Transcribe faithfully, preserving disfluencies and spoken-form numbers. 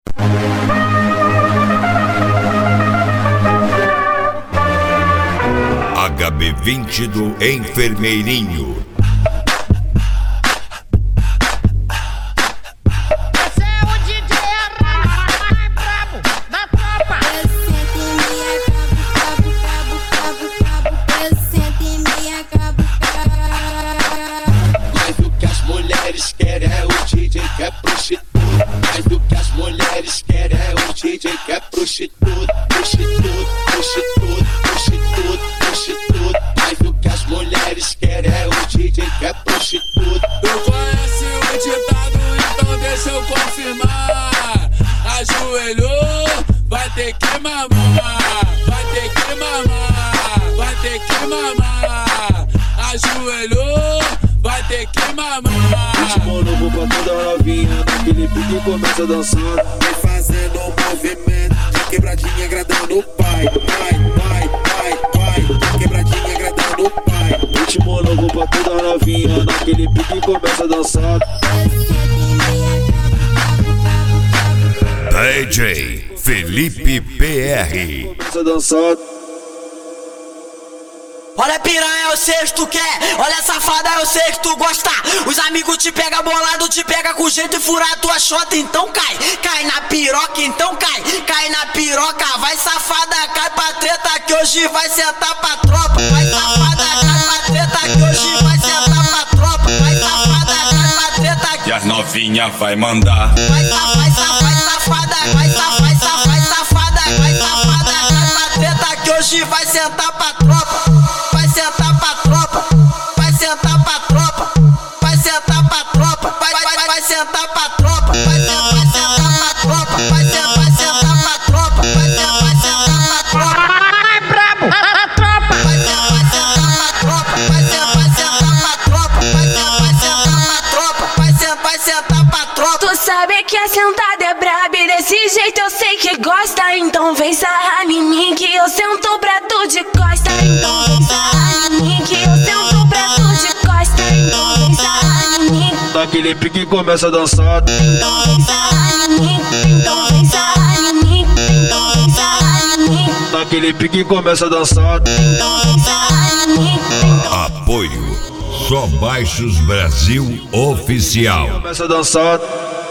H B vinte do Enfermeirinho. Esse é o D J mais brabo da tropa. Eu sento e me acabo, cabo, cabo, cabo, cabo. Eu sento e me acabo, cabo. Mas o que as mulheres querem é o D J que é prostituta. Mas o que as mulheres querem é o D J que é prostituta. Prostituta, prostituta, prostituta, prostituta. Mas o que as mulheres querem é o D J que é prostituta. Tu conhece o ditado, então deixa eu confirmar. Ajoelhou, vai ter que mamar. Vai ter que mamar, vai ter que mamar. Ajoelhou, vai ter que mamar. Ritmo novo pra toda novinha, naquele pique começa dançando. Vem fazendo um movimento, de quebradinha agradando o pai. Vai, vai, vai, vai, quebradinha agradando o pai. Ritmo novo pra toda novinha, naquele pique começa dançando. D J Felipe P R. Começa dançando. Olha piranha, eu sei que tu quer. Olha safada, eu sei que tu gosta. Os amigos te pega bolado, te pega com jeito e furar tua chota. Então cai, cai na piroca, então cai. Cai na piroca, vai safada, cai pra treta que hoje vai sentar pra tropa. Vai safada, cai pra treta que hoje vai sentar pra tropa. Vai safada, cai pra treta que... E as novinha vai mandar. Vai safada, vai safada, vai safada, vai safada, vai safada, vai safada, cai pra treta que hoje vai sentar pra tropa. Vai sentar pra tropa, vai sentar pra tropa, vai sentar pra tropa, vai, vai, vai, vai sentar pra tropa, vai sentar, vai sentar pra tropa, vai sentar, vai sentar pra tropa, vai sentar, vai sentar pra tropa. Mais brabo da tropa. Vai sentar, vai sentar pra tropa, vai sentar, vai sentar pra tropa, vai sentar, vai sentar pra tropa, vai sentar, vai sentar pra tropa. Tu sabe que a sentada é braba e desse jeito eu sei que gosta. Então vem sarrar em mim que eu sento pra tu de costa. Então vem sarrar em mim que eu sento pra tu de costa. Então vem sarrar em mim. Naquele pique começa dançando. Então vem sarrar em mim. Então vem sarrar em mim. Então vem sarrar em mim. Naquele pique começa dançando. Então vem sarrar em mim. Apoio Só Baixos Brasil Oficial. Começa dançando.